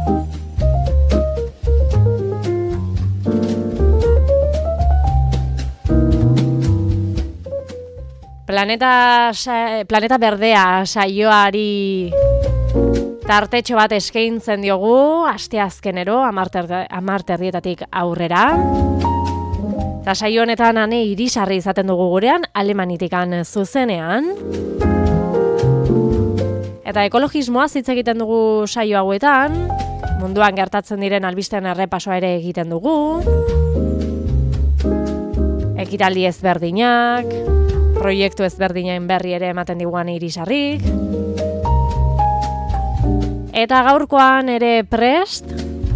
Planeta Berdea saioari tartetxo bat eskaintzen diogu, asteazkenero, 10:00 aurrera. Eta saio honetan Ane Irisarri izaten dugu gurean, Alemanitikan zuzenean. Eta ekologismoaz hitz egiten dugu saio hauetan, munduan gertatzen diren albisteen errepasoa ere egiten dugu. Ekitaldi ezberdinak, proiektu ezberdinen berri ere ematen diguan Irisarrik. Eta gaurkoan ere prest.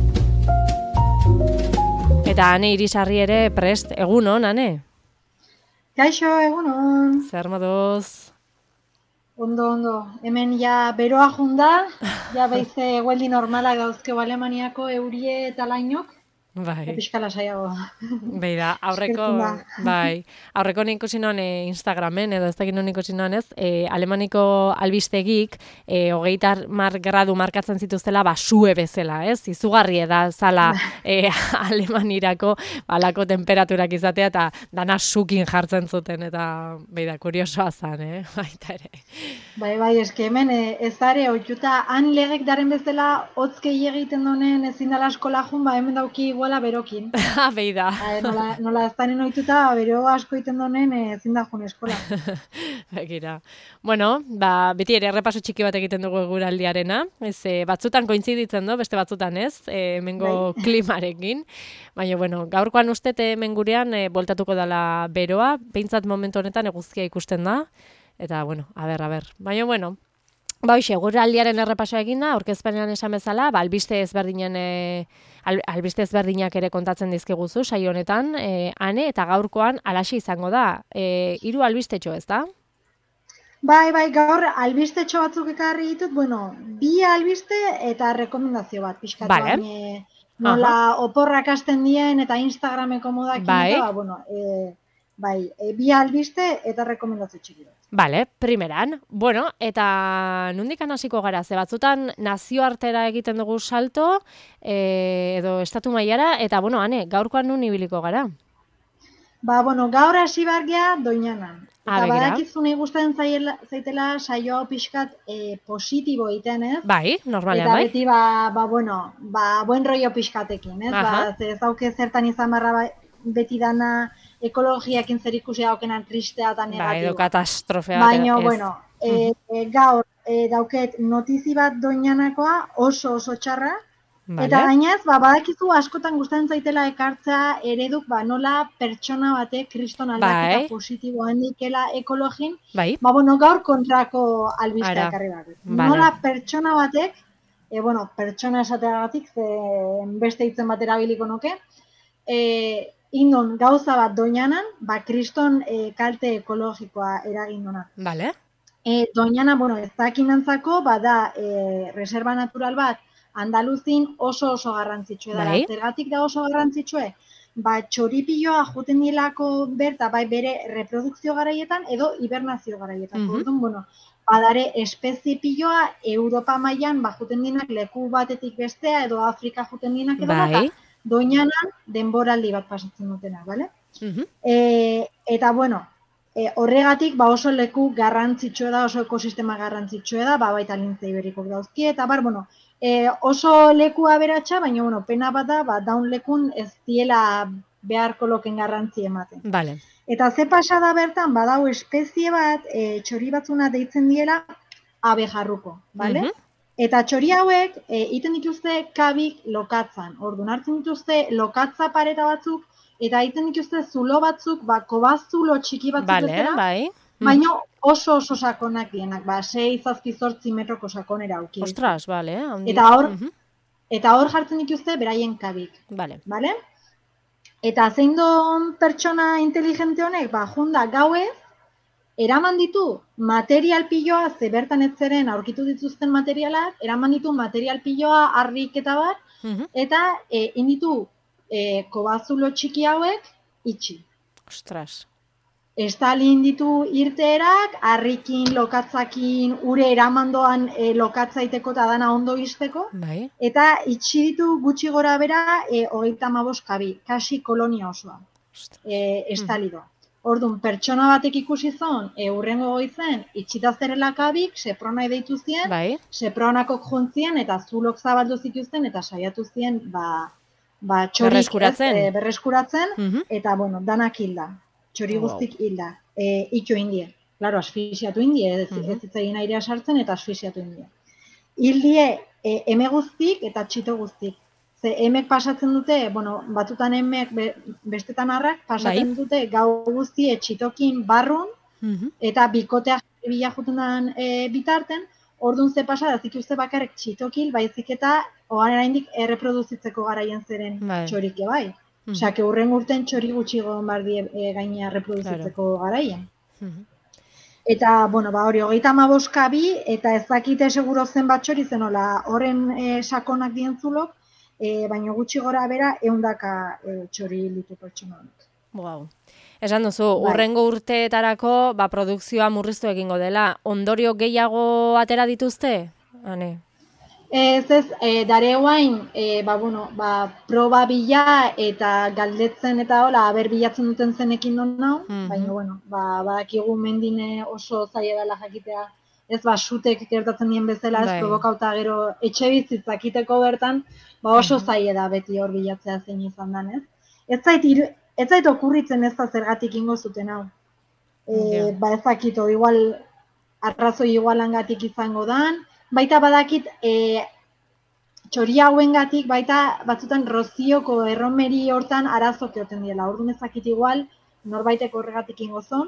Eta Ane Irisarri ere prest. Egunon, Ane? Kaixo, egunon. Zer moduz? Ondo. Hemen ja beroa junda, ja beize hueldi normala gauzkeu Alemaniako eurie eta lainok. Bai. Episkala saiago. Beira, aurreko nik ikusi non Instagramen, edo ez dakit non ikusi non ez, Alemaniko albistegik 30 gradu markatzen zituztela, sue bezala, ez? Izugarri da zala Alemanirako alako temperaturak izatea, eta dana sukin jartzen zuten, eta beida, kuriosoa zan, baita ere. Bai, eske hemen ez dare, oituta han legek daren bezala, hotzkei egiten donen ezin dala eskola jun, hemen dauki iguala berokin. Beida. Nola ez daren oituta, bero asko egiten donen ezin da jun eskola. Begira. Bueno, beti ere errepaso txiki bat egiten dugu eguraldiarena, batzutan kointziditzen do, beste batzutan ez, hemengo klimarekin. Baina, bueno, gaurkoan ustez hemen gurean bueltatuko dela beroa, behintzat momentu honetan eguzkia ikusten da, eta, bueno, a ber. Baina, bueno, hoxe, eguraldiaren errepasoa egin da, aurkezpenean esan bezala, albiste ezberdinak ere kontatzen dizkiguzu saio honetan, Ane, eta gaurkoan alaxe izango da. 3 albistetxo, ez da? Bai, gaur albistetxo batzuk ekarri ditut, 2 albiste eta rekomendazio bat, pixkatuan. Nola oporrak hasten dien eta Instagrameko modakin, eta, 2 albiste eta rekomendazio txiki bat. Bale, primeran. Bueno, eta nondikan hasiko gara, ze batzutan nazioartera egiten dugu salto, edo estatu mailara, eta, Ane, gaurkoan nun ibiliko gara? Gaur hasi bargea Doñanan. Eta badakizunei gustatzen zaitela saio hau pixkat positibo egiten, ez? Bai, normalean bai. Eta beti, buen rollo pixkatekin, ez? Ez dauke zertan izan barra beti dana ekologiakin zer ikusi daukenan tristea eta negatiboa. Bai, edo katastrofea. Baina, gaur dauket notizi bat Doñanakoa oso txarra, eta gainez, badakizu askotan gustatzen zaitela ekartzea ereduk, nola pertsona batek kriston aldaketa positibo handikela ekologin, gaur kontrako albistea ekarri bat. Nola pertsona batek, pertsona esateagatik, beste hitzen bat erabiliko nuke, indon gauza bat Doñanan, kriston kalte ekologikoa eragin dona. Bale. Doñana, ez dakinantzako, bada reserva natural bat Andaluzin oso garrantzitsue da. Zergatik da oso garrantzitsue? Txoripilloa juten dielako berta, bai bere reprodukzio garaietan edo hibernazio garaietan. Orduan, badare espezie pilloa Europa mailan juten dienak leku batetik bestea edo Afrika juten dienak edo eta Doñanan denboraldi bat pasatzen dutena, bale? Eta, horregatik oso leku garrantzitsue da, oso ekosistema garrantzitsue da, baita lintze iberikok dauzki, eta oso leku aberatsa, baina pena bat da, daun lekun ez diela beharko loken garrantzi ematen. Vale. Eta ze pasada bertan, badau espezie bat, txori batzuna deitzen diela, abejarruko, bale? Eta txori hauek, iten dituzte kabik lokatzan. Orduan hartzen dituzte lokatza pareta batzuk, eta iten dituzte zulo batzuk, kobazulo txiki batzuk bezala, baina oso sakonak dienak, 6-8 metroko sakonera auki. Ostras, bale. Eta hor jartzen dituzte beraien kabik. Bale? Eta zein don pertsona inteligente honek, junda gauez, eraman ditu material piloa, ze bertan etzeren aurkitu dituzten materialak, eraman ditu material piloa, harrik eta bat, eta inditu kobazulo txiki hauek itxi. Ostras. estalin ditu irteerak, harrikin, lokatzakin, ure eramandoan lokatzaiteko eta dana ondo izteko, Bai. eta itxi ditu gutxi gora bera 35 kabi, kasi kolonia osoa, estalidoa. Orduan, pertsona batek ikusi zon, urrengo goizen, itxita zerela kabik, sepronai deitu zien, Bai. sepronakok jontzien, eta zulok zabaldu zituzten, eta saiatu zien, txorik berreskuratzen, eta, bueno, danak hilda. Txori guztik hilda. Ito indie. Claro, asfixiatu indie, ez zitzaigun airea sartzen, eta asfixiatu indie. Hildie, eme guztik eta txito guztik. Ze emek pasatzen dute, bueno, batutan emek bestetan harrak, pasatzen dute gau guzti txitokin barrun, eta bikotea bila juten den bitarten, orduan ze pasada, zituzte bakarrik txitokil, baizik eta oraindik erreproduzitzeko garaien zeren txorik bai. Osea, que urren urten txori gutxi egon bardie gaina reproduzitzeko garaien. Eta, bueno, hori, 35 kabi, eta ez dakite seguro zen bat txori zenola horren sakonak dientzulok, baina gutxi gora bera 100 txori ditu pertsona honek. Wow. Esan duzu, urrengo urteetarako produkzioa murriztu egingo dela. Ondorio gehiago atera dituzte? Hane? Ez, dare guain, proba bila eta galdetzen eta hola, aber bilatzen duten zenekin non nau, baina, bueno, badakigu mendine oso zaila dela jakitea, ez sutek gertatzen dien bezala, ez provokauta gero etxe bizitzakiteko bertan, oso zaila da beti hor bilatzea zein izan dan, ez? Ez zait okurritzen ez da zergatik ingo zuten hau. Ez dakito, igual, arrazoi igualangatik izango dan, baita badakit, txori hauengatik baita batzutan rozioko erromeri hortan arazok egoten diela. Orduan ezakit igual, norbaitek horregatik ingozon,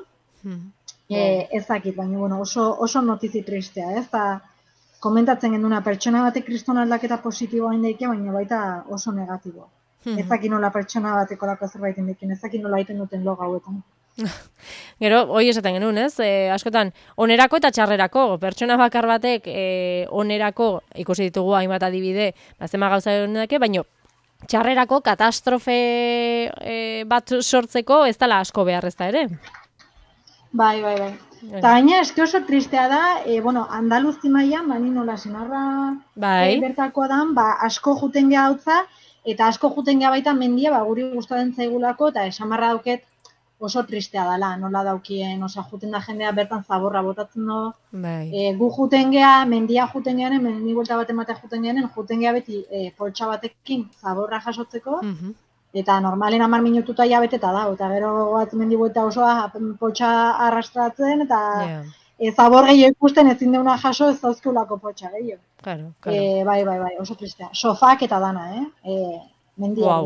ezakit, baina bueno, oso notizi tristea, ez da, komentatzen genduna pertsona batek kriston aldaketa positiboa indaike, baina baita oso negatiboa. Ezakit nola pertsona bateko lako zerbait indaiken, ezakit nola egiten duten log hauetan. Gero, hoi esaten genuen, ez? Askotan, onerako eta txarrerako, pertsona bakar batek onerako, ikusi ditugu hainbat adibide, zema gauza dake, baina txarrerako katastrofe bat sortzeko ez dela asko behar ez da ere? Bai. Eta gaina, eske oso tristea da, Andaluzi mailan, bani nola senarra bertakoa dan, asko juten geha hautza, eta asko juten geha baita mendia, guri gustatzen zaigulako, eta esamarra dauket, oso tristea dela, nola daukien, juten da jendea bertan zaborra botatzen do. Gu juten geha, mendia juten gehanen, mendi buelta bat ematea juten geha beti poltsa batekin zaborra jasotzeko, eta normalen 10 minututa ja beteta da, eta gero bat mendi buelta osoa poltsa arrastratzen, eta zabor gehiago ikusten ezin deuna jaso ez dauzkeulako poltsa gehiago. Bai, oso tristea. Sofak eta dana, mendia.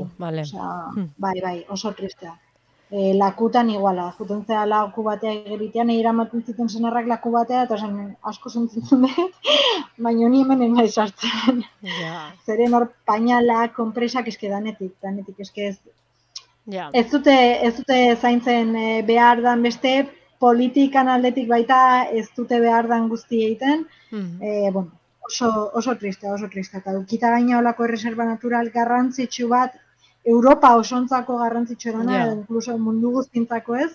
Bai, oso tristea. Lakutan iguala, juten zera laku batea egiritean, eramaten ziten senarrak laku batea, eta asko sentitzen dut, baina ni hemen engai sartzen. Zeren hor pañalak, konpresak eske danetik, eske ez. Ez dute zaintzen behar dan beste, politikan aldetik baita ez dute behar dan guzti egiten, oso tristea, eta dukita gaina olako erreserba natural garrantzitsu bat, Europa osontzako garrantzitsu dena, inkluso mundu guztintzako ez,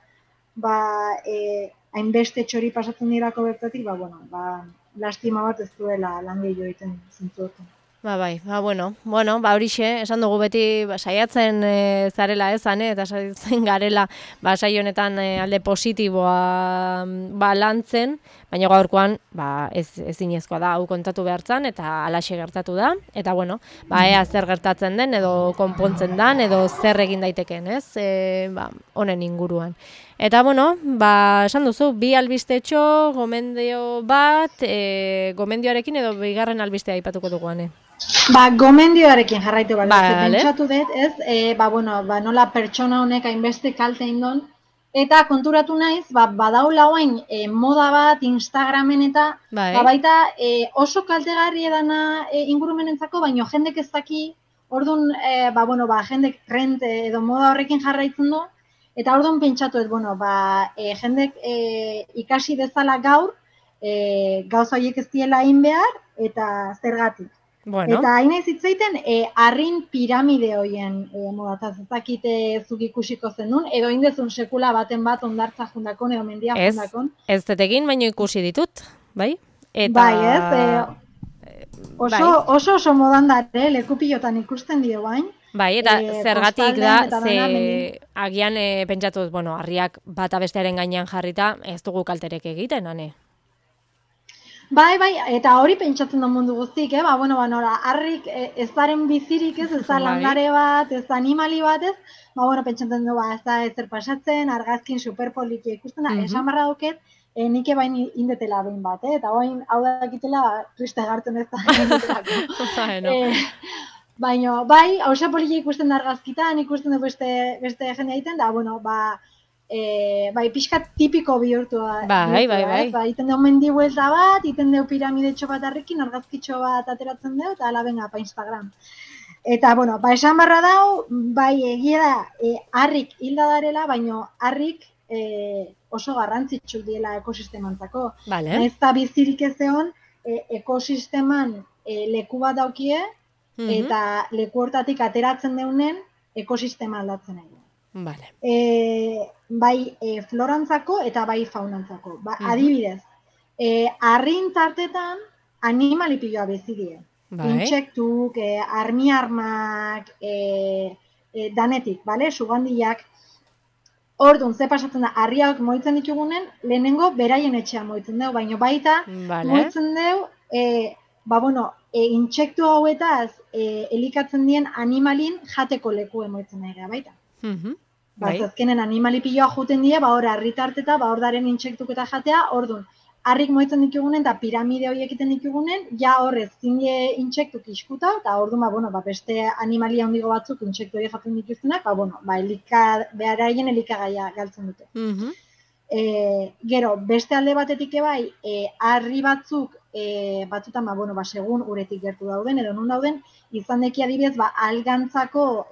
hainbeste txori pasatzen dirako bertatik, lastima bat ez duela lan gehiago egiten zintzuetan. Horixe, esan dugu beti saiatzen zarela ezan, eta saiatzen garela saio honetan alde positiboa lantzen, baina gaurkoan ezinezkoa da, hau kontatu behartzan, eta alaxe gertatu da, eta ea zer gertatzen den, edo konpontzen den, edo zer egin daiteken, ez, honen inguruan. Eta, esan duzu, 2 albistetxo, gomendio bat, gomendioarekin edo bigarren albistea aipatuko duguane. Gomendioarekin jarraitu pentsatu dut, ez, nola pertsona honek hainbeste kalte indon, eta konturatu naiz, badaula oain moda bat, Instagramen eta, baita oso kaltegarri edana ingurumenentzako, baina jendek ez daki, orduan, jendek trend edo moda horrekin jarraitzen du, eta orduan pentsatu dut, jendek ikasi dezala gaur, gauza horiek ez diela egin behar, eta zergatik. Bueno. Eta hain ez hitzaiten, harrin piramide hoien modataz, ez dakite zuk ikusiko zenun, edo indezun sekula baten bat ondartza jundakon, edo mendia jundakon. Ez detegin, baino ikusi ditut, bai? Eta... Bai, oso modan da, leku pilotan ikusten dio bain. Bai, eta zergatik da, agian pentsatu, bueno, harriak bata bestearen gainean jarrita, ez dugu kalterek egiten, ane? Bai, eta hori pentsatzen da mundu guztik, nora, harrik ez daren bizirik ez da landare bat, ez da animali bat ez, pentsatzen du, ez da ezer pasatzen, argazkin superpolitia ikusten da, esan barra duket, nike bain indetela behin bat, eta bain hau dakitela triste gartzen ez da indetelako. Baina, bai, hausa politia ikusten da argazkitan, ikusten du beste jende egiten, da, bai, pixka tipiko bihurtua. Bai. Iten deu mendi buelta bat, iten deu piramidetxo bat harrekin, argazkitxo bat ateratzen deu, eta ala benga, pa Instagram. Eta, esan barra dau, bai, egia da, harrik hilda darela, baina harrik oso garrantzitsu diela ekosistemantzako. Ez da bizirik ez egon, ekosisteman leku bat daukie, eta leku hortatik ateratzen deunen ekosistema aldatzen nahi. Bai florantzako eta bai faunantzako. Adibidez, harrin tartetan animalipioa bezidie. Intsektuk, armiarmak, danetik, sugandiak. Orduan, ze pasatzen da, harriak moitzen ditugunen, lehenengo beraien etxean moitzen dugu, baina baita moitzen dugu, intsektu hauetaz elikatzen dien animalin jateko leku emoitzen nahi baita. Azkenen animalipioa juten die, hor harritarteta, hor daren intsektuk eta jatea, orduan, harrik moitzen ditugunen eta piramide horiek egiten ditugunen, ja horrez zindie intsektuk iskuta, eta orduan, beste animalia handigo batzuk intsektu horiek jaten dituztenak, beharaien elikagaia galtzen dute. Gero, beste alde batetik ebai, harri batzuk, batzutan, segun uretik gertu dauden, edo nun dauden, izan deki adibidez, algantzako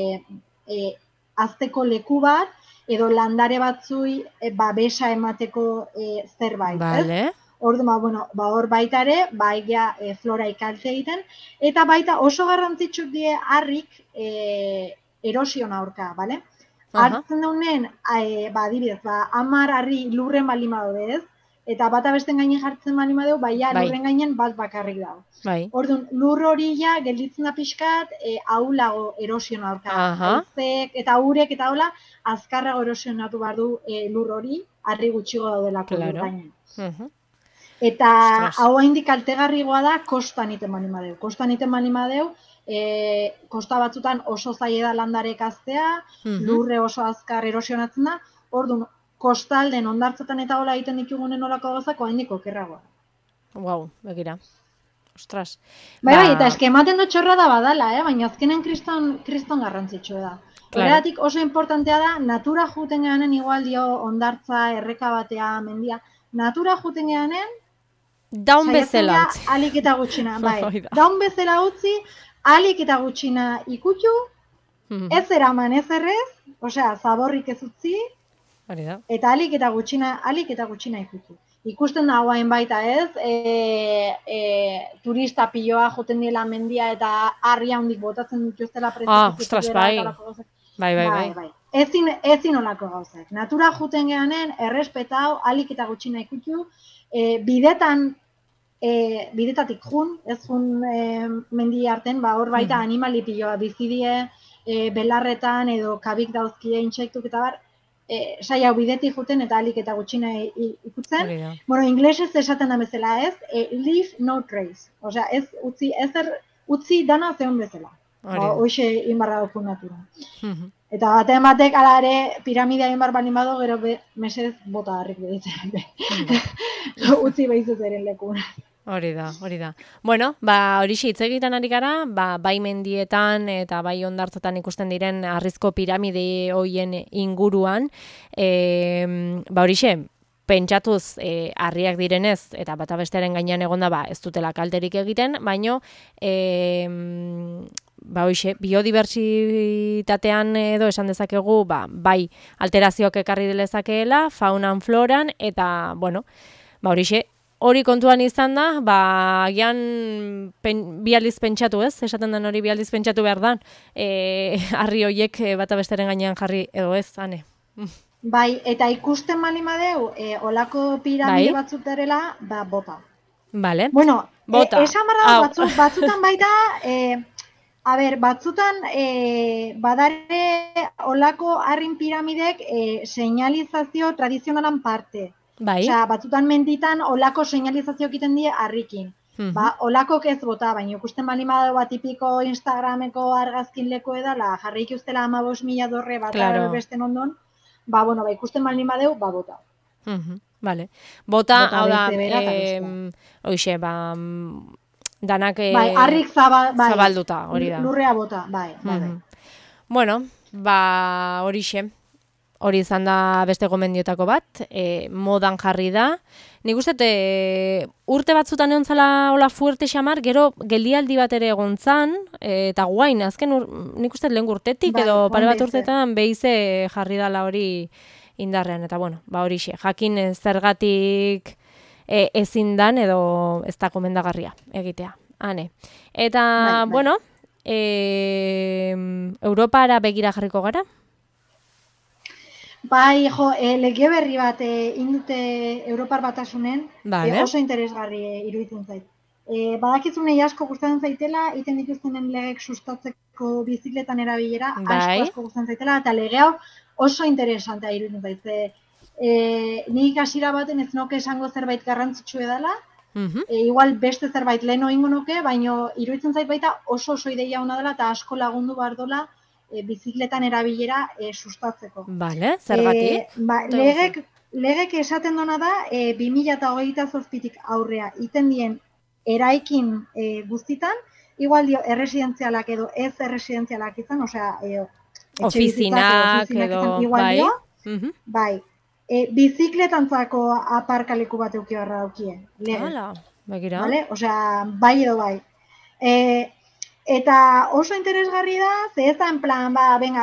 azteko leku bat, edo landare batzui babesa emateko zerbait. Orduan, hor baita ere, flora ikalte egiten, eta baita oso garrantzitsuk die harrik erosion aurka, bale? Hartzen daunen, adibidez, 10 harri lurren baldin badaude ez, eta bata besten gainen jartzen baldin badeu, lurren gainen bat bakarrik dago. Orduan, lur hori gelditzen da pixkat, ahulago erosion aurka. Eta urek eta hola, azkarrago erosionatu behar du lur hori, harri gutxigo daudelako lur gainen. Eta hau haindik kaltegarrigoa da kostan iten baldin badeu. Kosta batzutan oso zaila da landarek aztea, lurre oso azkar erosionatzen da, orduan, kostalden ondartzetan eta hola egiten ditugunen olako gauzako haindik okerragoa. Guau, begira. Ostras. Bai, eta eske ematen dut txorra da badala, baina azkenen kriston garrantzitsua da. Horregatik oso importantea da, natura juten gehanen igual dio ondartza, erreka batea, mendia, natura juten gehanen, daun bezala utzi. Alik eta gutxina, bai. Daun bezala utzi, alik eta gutxina ikutu, ez eraman ez errez, osea, zaborrik ez utzi, eta alik eta gutxina ikutu. Ikusten da guain baita ez, turista piloa joten diela mendia eta harri handik botatzen dituztela ostras, bai. Bai. Ezin olako gauzak. Natura juten gehanen, errespetau, alik eta gutxina ikutu, bidetatik jun, ez jun mendi arten, hor baita animalipiloa bizidie, belarretan edo kabik dauzkie intsektuk eta bar, saia hau bidetik juten eta alik eta gutxina ikutzen. Inglesez esaten da bezala ez, leave no trace. Osea, ez utzi dana zeon bezala. Hoxe inbarra daukun natura. Eta batek ala ere piramidea inbar balin bado, gero mesedez bota harrik beditzen. Utzi behizuz eren lekun. Hori da. Bueno, horixe hitz egiten ari gara, bai mendietan eta bai hondartzetan ikusten diren harrizko piramide hoien inguruan, horixe, pentsatuz harriak direnez, eta bata bestearen gainean egonda ez dutela kalterik egiten, baino, hoxe, biodibertsitatean edo esan dezakegu, bai alterazioak ekarri delezakeela, faunan, floran, eta, bueno, horixe, hori kontuan izan da, agian bi aldiz pentsatu ez, esaten den hori bi aldiz pentsatu behar da, harri horiek bata besteren gainean jarri edo ez, ane. Bai, eta ikusten bali madeu, olako piramide batzuk darela, bota. Vale. Bueno, bota. Esan barra batzutan baita, batzutan badare olako harrin piramidek señalizazio tradizionalan parte. Bai. Osea, batzutan menditan olako señalizazio egiten die harrikin. Olakok ez bota, baina ikusten bali madeu tipiko Instagrameko argazkin leku edala, jarrik ustela 15.000 dorre bat besten ondon, ikusten bali madeu, bota. Vale. Bota, hau da, hoxe, danak harrik zabalduta, hori da. Lurrea bota, bai. Bueno, horixe. Hori izan da beste gomendiotako bat, modan jarri da. Nik uste, urte batzutan egon zala hola fuerte xamar, gero geldialdi bat ere egon zan, eta guain, azken nik uste lehen urtetik, edo pare bat urtetan behize jarri dala hori indarrean, eta bueno, horixe, jakin zergatik ezin dan, edo ez da komendagarria egitea. Hane. Eta, bueno, Europara begira jarriko gara? Bai, lege berri bat indute Europar Batasunen, oso interesgarri iruditzen zait. Badakizunei asko gustatzen zaitela, iten dituztenen legek sustatzeko bizikletan erabilera, asko gustatzen zaitela, eta lege hau oso interesantea iruditzen zait. Nik hasiera baten ez noke esango zerbait garrantzitsu edala, igual beste zerbait lehen oingo nuke, baina iruditzen zait baita oso ideia hona dela eta asko lagundu behar dola bizikletan erabilera sustatzeko. Bale, zergatik? Legek esaten dona da, 2028tik aurrea iten dien eraikin guztitan, igual dio erresidentzialak edo ez erresidentzialak izan, osea, ofizinak edo, bai. Bizikletantzako aparkaleku bat euki barra daukie. Hala, begira. Vale? Osea, bai edo bai. Eta oso interesgarri da, ze ez da en plan,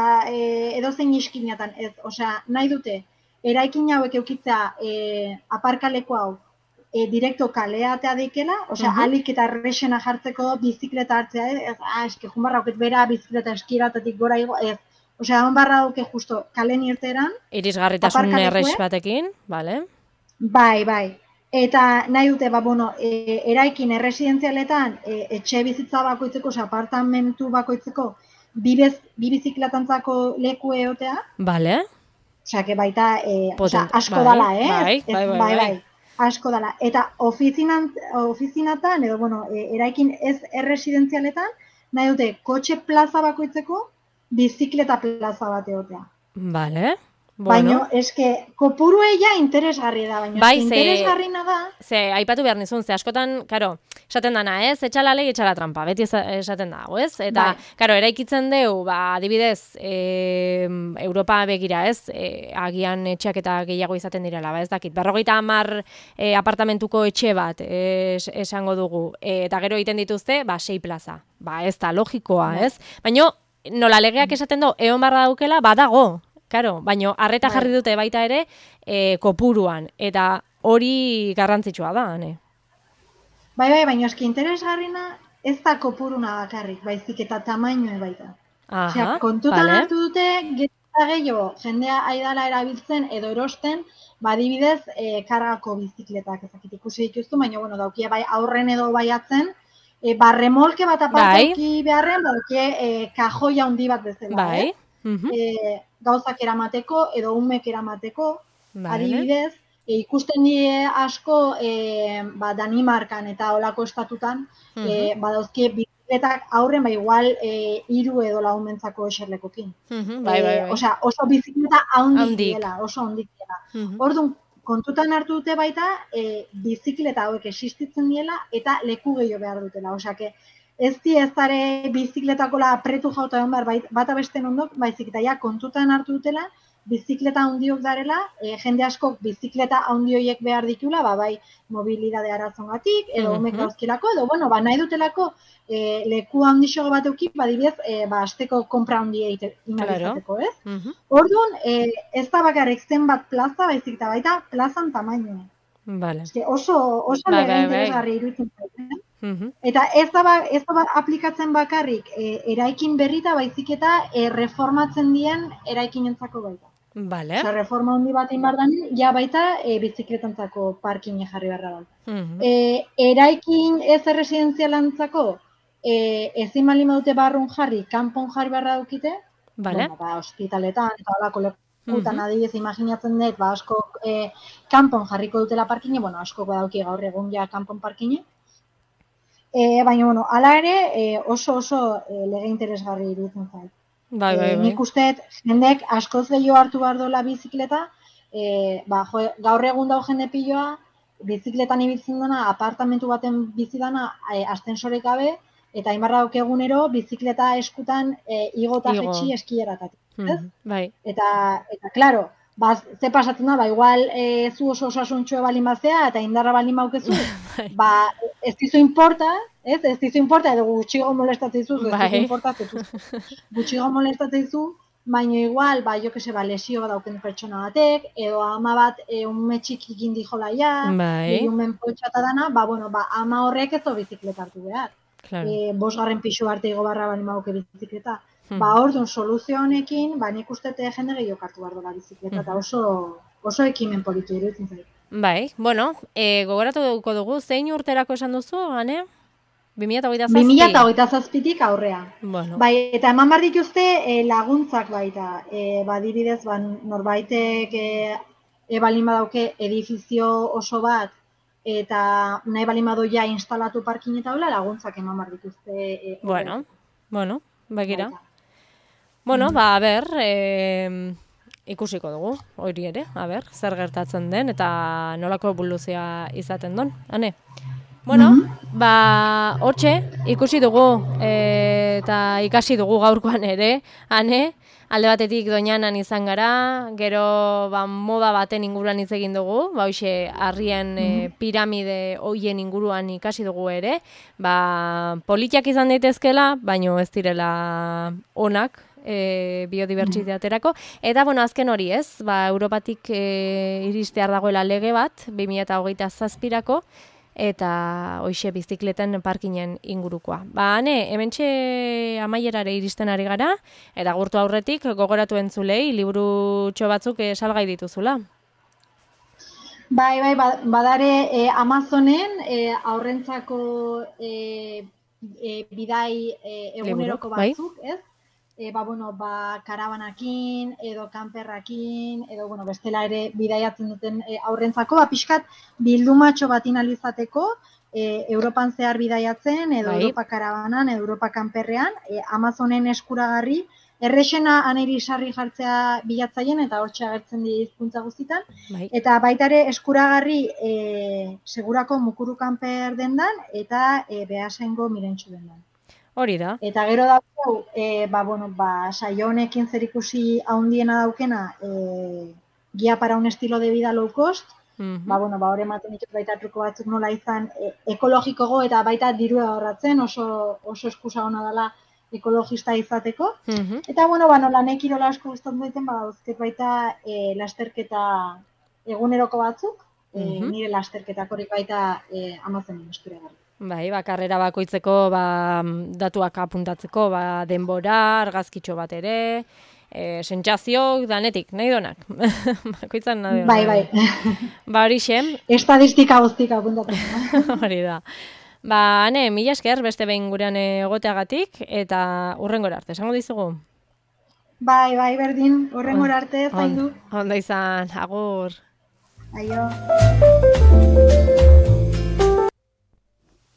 edozein iskinatan, ez, osea, nahi dute, eraikin hauek eukitzea aparkaleku hau direkto kaleatea deikela, osea, alik eta errexena jartzeko bizikleta hartzea, eske junbarra oket bera bizikleta eskiratatik gora igo, ez, osea, honbarra duke justo kalen irteran. Irisgarritasun errex batekin, bale? Bai. Eta nahi dute, eraikin erresidentzialetan etxe bizitza bakoitzeko, osea, apartamentu bakoitzeko bi bizikletantzako leku egotea. Bale. Osea, que baita asko dala, Bai. Asko dala. Eta ofizinatan, edo, eraikin ez erresidentzialetan, nahi dute, kotxe plaza bakoitzeko bizikleta plaza bat egotea. Bale. Baina, eske, kopurue ja interesgarri da, baina interesgarrina da. Aipatu behar nizun, askotan, karo, esaten dana, ez? Etxala lei, etxala trampa, beti esaten dago, ez? Eta, karo, eraikitzen deu, adibidez, Europa begira, ez? Agian etxeak eta gehiago izaten direla, ez dakit. 50 apartamentuko etxe bat, esango dugu, eta gero egiten dituzte, 6 plaza. Ez da, logikoa, ez? Baina, nola legeak esaten du, egon barra daukela, badago. Karo, baina arreta jarri dute baita ere kopuruan, eta hori garrantzitsua da, ne? Bai, baina eski interesgarrina ez da kopuruna bakarrik, baizik eta tamainoe baita. Osea, kontutan hartu dute, geta gehiago, jendea aidala erabiltzen edo erosten, adibidez, kargako bizikletak ezakit ikusi dituztu, baina, daukie bai aurren edo baiatzen, remolke bat apartauki beharren, daukie kajoia handi bat bezala. Bai. Gauzak eramateko edo umek eramateko, adibidez, ikusten die asko Danimarkan eta olako estatutan, badauzkie bizikletak aurren, igual 3 edo 4 umentzako eserlekokin. Osea, oso bizikleta handik diela, oso handik diela. Orduan, kontutan hartu dute baita, bizikleta hauek existitzen diela eta leku gehiago behar dutela. Osea, ez dare bizikletakula pretu jauta egon behar bata besten ondok, baizik eta kontutan hartu dutela, bizikleta handiok darela, jende askok bizikleta handi horiek behar ditula, bai mobilidade arazongatik, edo umek dauzkilako, edo, nahi dutelako leku handixo bat euki, adibidez, asteko konpra handia inalizateko, ez? Orduan, ez da bakarrik zenbat plaza, baizik eta baita plazan tamainoa. Vale. Oso lege interesgarri iruditzen zait. Eta ez da aplikatzen bakarrik eraikin berrita, baizik eta reformatzen dien eraikinentzako baita. Vale. Osa, reforma handi bat egin behar denean, ja baita bizikletantzako parkine jarri beharra da. Eraikin ez erresidenzialantzako ezin baldin badute barrun jarri, kanpon jarri beharra daukite, vale. Hospitaletan eta holako lekutan adibidez imaginatzen dut, asko kanpon jarriko dutela parkine, asko badauki gaur egun ja kanpon parkine. Baina, hala ere, oso lege interesgarri iruditzen zait. Bai. Nik usteet, jendek askoz gehiago hartu behar dola bizikleta, gaur egun dau jende piloa, bizikletan ibiltzen dena, apartamentu baten bizi dana, ascensorek gabe, eta inbarra egunero, bizikleta eskutan igo eta jetxi eskieratatik. Bai. Eta, klaro, ze pasatzen da, igual zu oso osasuntxoa balin bazea eta indarra balin baukezu, ez dizu importa, edo gutxigo molestatzen zu, gutxigo molestatzen zu, baina igual, lesio bat dauken pertsona batek, edo ama bat ume txikikin dijola ja, umen potxata dana, ama horrek ez bizikleta hartu behar. 5. pisu arte igo barra balin bauke bizikleta. Orduan, soluzio honekin, nik uste jende gehiago hartu behar dola bizikleta, eta oso ekimen politu iruditzen zait. Bai, gogoratu dugu, zein urterako esan duzu, Ane? 2027? 2027tik aurrea. Bai, eta eman behar dituzte laguntzak baita, adibidez, norbaitek balin badauke edifizio oso bat, eta nahi balin badoia instalatu parkin eta hola, laguntzak eman behar dituzte. Bagira. A ber, ikusiko dugu, hori ere, zer gertatzen den, eta nolako eboluzioa izaten duen, Ane? Hortxe, ikusi dugu, eta ikasi dugu gaurkoan ere, Ane, alde batetik Doñanan izan gara, gero moda baten inguruan hitz egin dugu, hoxe, harrien piramide hoien inguruan ikasi dugu ere, politiak izan daitezkela, baino ez direla onak, biodibertsitaterako, eta azken hori ez, Europatik iristear dagoela lege bat, 2027rako, eta hoxe bizikleten parkinen ingurukoa. Ane, hementxe amaierare iristen ari gara, eta gurtu aurretik gogoratu entzulei, liburutxo batzuk salgai dituzula. Bai, badare Amazonen aurrentzako bidai eguneroko batzuk, ez? Karabanakin, edo kanperrakin, edo bestela ere bidaiatzen duten aurrentzako, pixkat bildumatxo batin alizateko, Europan zehar bidaiatzen, edo Europa karabanan, edo Europa kanperrean, Amazonen eskuragarri, errexena aneri sarri jartzea bilatzaien, eta hortxe agertzen di hizkuntza guztitan, eta baita ere eskuragarri segurako mukuru kanper dendan, eta behasengo mirentxu dendan. Hori da. Eta gero dago, saio honekin zerikusi handiena daukena, guia para un estilo de vida low cost, hori ematen ditut baita truko batzuk nola izan ekologikogo eta baita dirua ahorratzen, oso eskusa hona dela ekologista izateko. Eta nola nekirola asko gustatzen daiten, dauzket baita lasterketa eguneroko batzuk, nire lasterketak hori baita Amazonen eskuragarri. Karrera bakoitzeko datuak apuntatzeko, denbora, argazkitxo bat ere, sentsazio danetik, nahi donak. Bakoitzan nahi donak. Bai. Hori xem. Estadistika guztik apuntatzeko. Hori da. Ane, mila esker beste behin gurean egoteagatik, eta hurrengora arte, esango dizugu? Bai, berdin, hurrengora arte, zaindu. Ondo izan, agur. Aio.